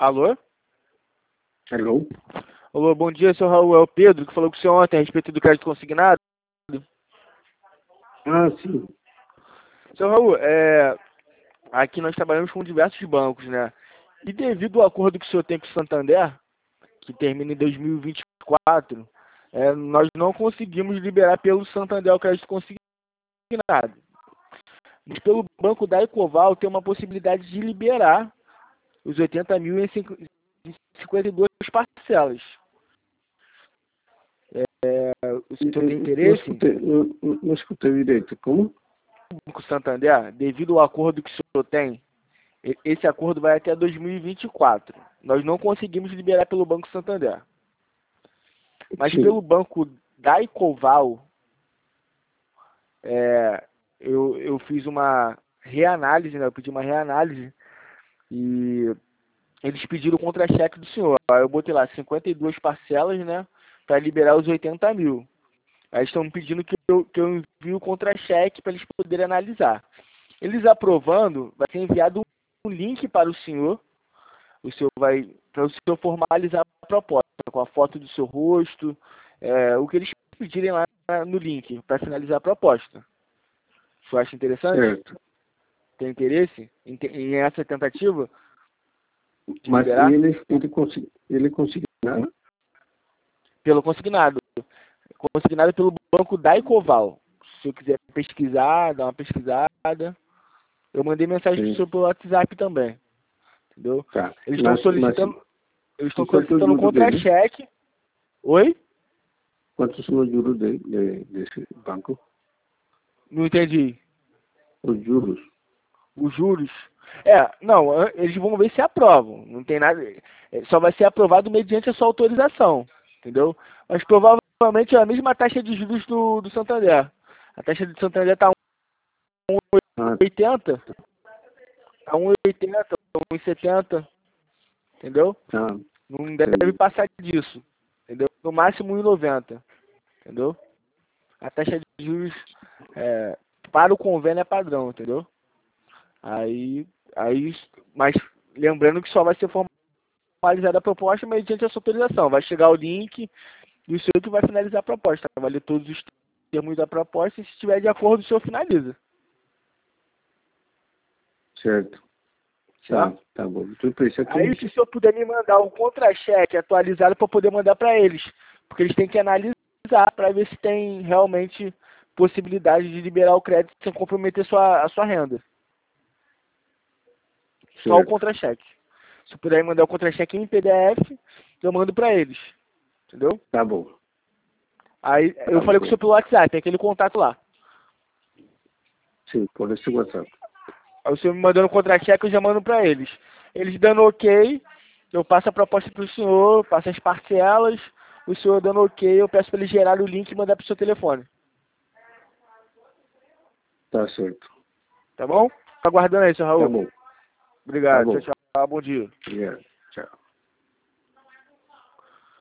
Alô? Alô? Alô, bom dia, seu Raul. É o Pedro que falou com o senhor ontem a respeito do crédito consignado. Ah, sim. Seu Raul, aqui nós trabalhamos com diversos bancos, né? E devido ao acordo que o senhor tem com o Santander, que termina em 2024, nós não conseguimos liberar pelo Santander o crédito consignado. Mas pelo banco da Ecoval tem uma possibilidade de liberar os 80 mil em 52 parcelas. O senhor tem interesse? Não escutei direito. Como? Com o Santander, devido ao acordo que o senhor tem, esse acordo vai até 2024. Nós não conseguimos liberar pelo Banco Santander. Mas Sim. pelo banco da Ecoval, eu fiz uma reanálise, né? Eu pedi uma reanálise e eles pediram o contra-cheque do senhor. Aí eu botei lá 52 parcelas, né? Para liberar os 80 mil. Aí estão me pedindo que eu envie o contra-cheque para eles poderem analisar. Eles aprovando, vai ser enviado um link para o senhor. Para o senhor formalizar a proposta, com a foto do seu rosto, o que eles pedirem lá no link, para finalizar a proposta. O senhor acha interessante? Certo. Tem interesse em essa tentativa de Mas liberar? ele conseguiu, né? Pelo consignado. Consignado pelo banco da Ecoval. Se eu quiser pesquisar, dar uma pesquisada. Eu mandei mensagem para o Sim. senhor pelo WhatsApp também. Entendeu? Tá. Eles estão solicitando E quanto é o juro dele? contra-cheque. Oi? Quantos são os juros desse banco? Não entendi. Os juros? Os juros. Não, eles vão ver se aprovam. Não tem nada. Só vai ser aprovado mediante a sua autorização. Entendeu? Mas provavelmente é a mesma taxa de juros do Santander. A taxa de Santander está Ah, 1,80. Está 1,80, 1,70. Entendeu? tá. Não deve passar disso. Entendeu? No máximo 1,90. Entendeu? A taxa de juros para o convênio é padrão, entendeu? Mas lembrando que só vai ser formalizada a proposta mediante a sua autorização. Vai chegar o link e o senhor que vai finalizar a proposta. Vai ler todos os termos da proposta e se estiver de acordo, o senhor finaliza. Certo. Certo? Tá bom. Então, por isso aqui. Aí, se o senhor puder me mandar um contra-cheque atualizado para poder mandar para eles. Porque eles têm que analisar para ver se tem realmente possibilidade de liberar o crédito sem comprometer a sua renda. Só o contra-cheque. Se puder mandar o contra-cheque em PDF, eu mando pra eles. Entendeu? Tá bom. Aí eu falei com o senhor pelo WhatsApp, tem aquele contato lá. Sim, por esse WhatsApp. Aí o senhor me mandando o contra-cheque, eu já mando pra eles. Eles dando ok, eu passo a proposta pro senhor, passo as parcelas, o senhor dando ok, eu peço pra eles gerarem o link e mandar pro seu telefone. Tá certo. Tá bom? Tá aguardando aí, seu Raul. Tá bom. Obrigado. Tá bom. Tchau, tchau. Bom dia. Obrigado.